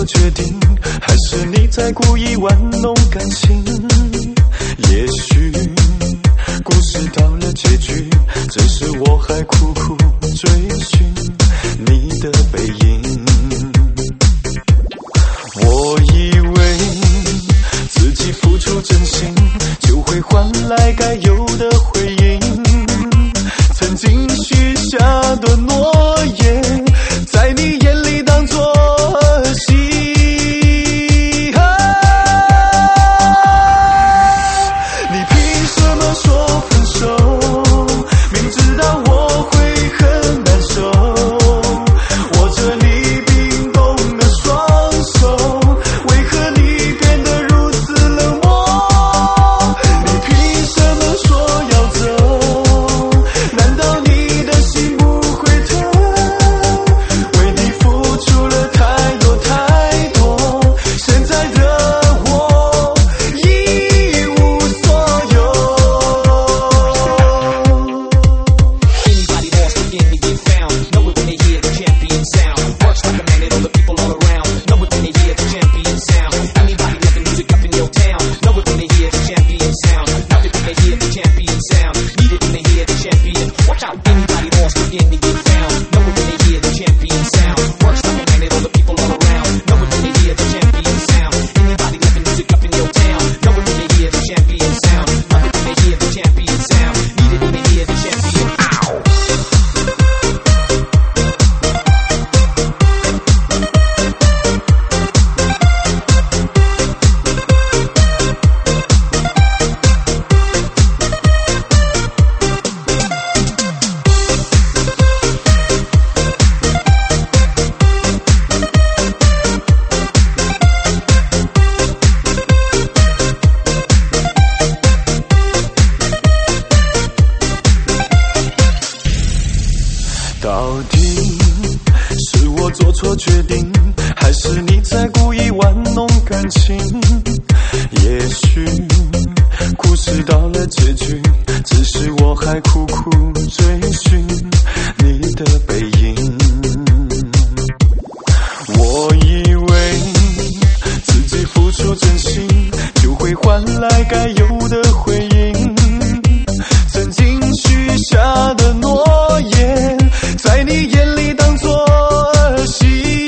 错决定，还是你在故意玩弄感情？也许故事到了结局，只是我还苦苦追寻你的背影。我以为自己付出真心，就会换来该有的回应。曾经许下的诺言，在你眼里当作戏。你凭什么说分手？明知道我会很难受，握着你冰冻的双手，为何你变得如此冷漠？你凭什么说要走？难道你的心不会疼？为你付出了太多太多，现在的我一无所有。 Anybody lost again they get found. Know it when they hear the champion sound. Works like a magnet, all the people all around. Know it when they hear the champion sound. Anybody let the music up in your town. Know it when they hear the champion sound. Love it when they hear the champion sound. Need it when they hear the champion. Watch out, anybody lost again they get found. Know it when they hear the champion sound. Works like a magnet, all the people all around. Know it when they hear the champion sound. Anybody let the music up in your town. Know it when they hear the champion sound. Love it when they hear the champion sound. Need it when they hear the champion. Ow! 到底是我做错决定，还是你在故意玩弄感情？也许故事到了结局，只是我还苦苦追寻你的背影。我以为自己付出真心，就会换来该有的回应。曾经许下的诺言，在你眼里当作戏。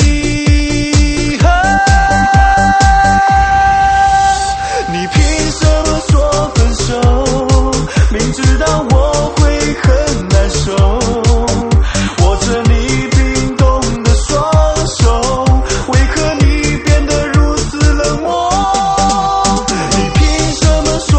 你凭什么说分手？明知道我会很难受，握着你冰冻的双手，为何你变得如此冷漠？你凭什么说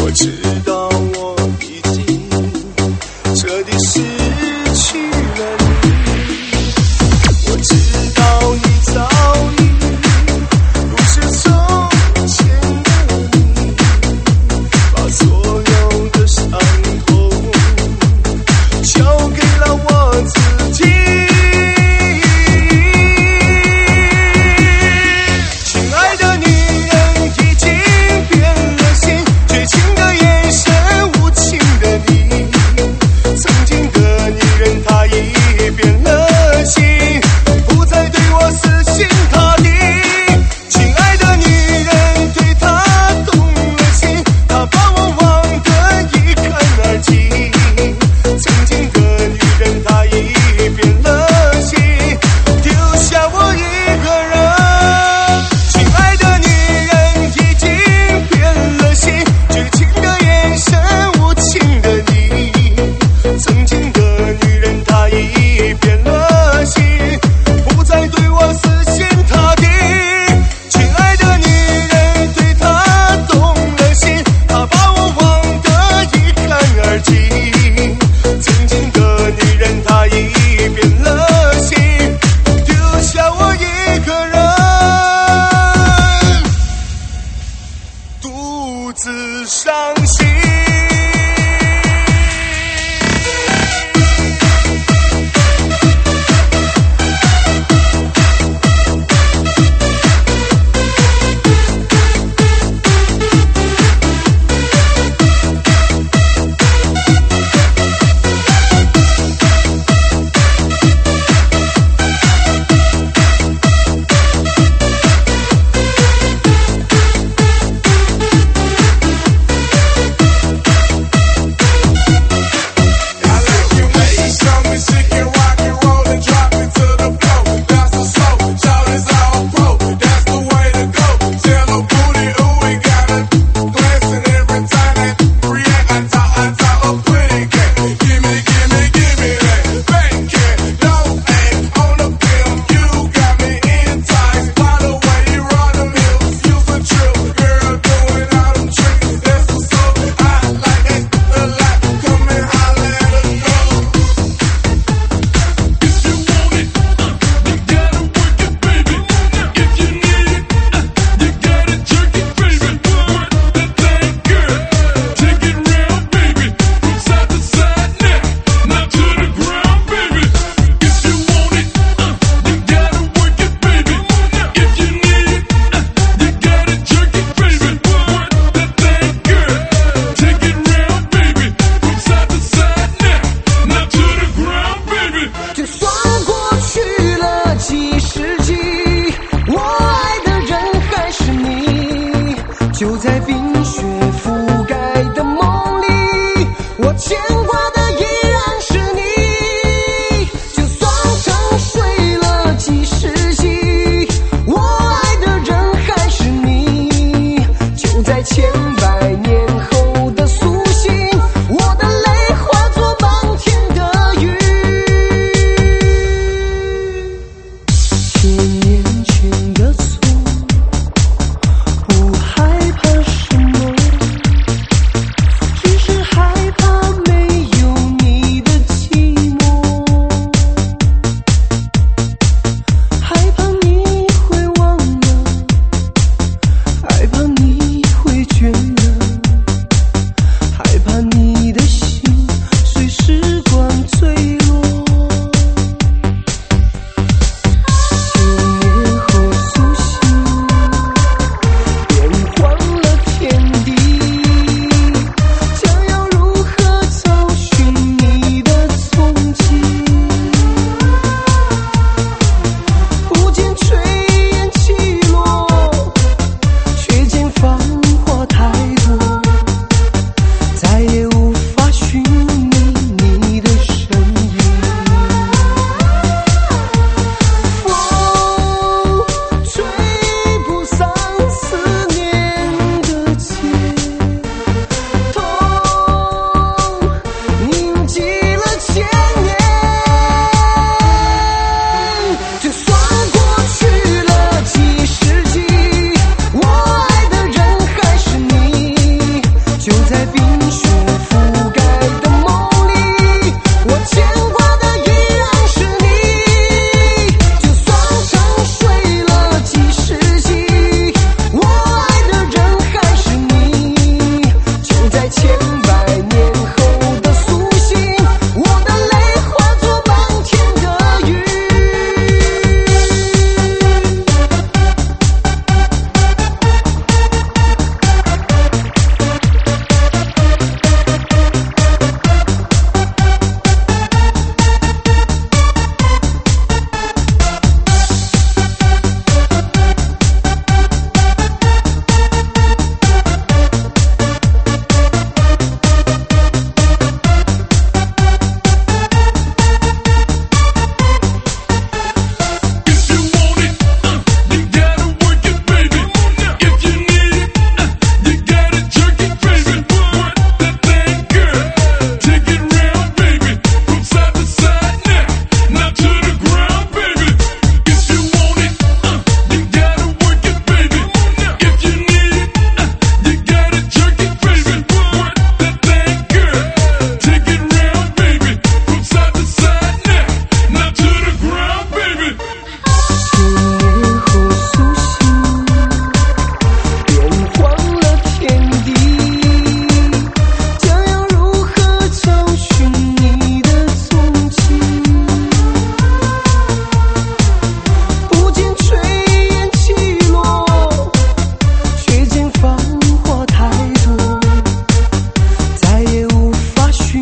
我知道我已经彻底失去了你，我知道你早已不是从前的你，把所有的伤痛交给了我自己。亲爱的女人已经变了心，绝情的眼神，无情的你，曾经的女人她已变了心，不再对我死心塌地。亲爱的女人对她动了心，她把我忘得一干二净，曾经的女人她已变了心，丢下我一个人。亲爱的女人已经变了心，绝情的眼神，无情的你，曾经的女人她已变了心，不再对我死心塌地。亲爱的女人对她动了心，她把我忘得一干二净，曾经的女人她已变了心，丢下我一个人独自伤心。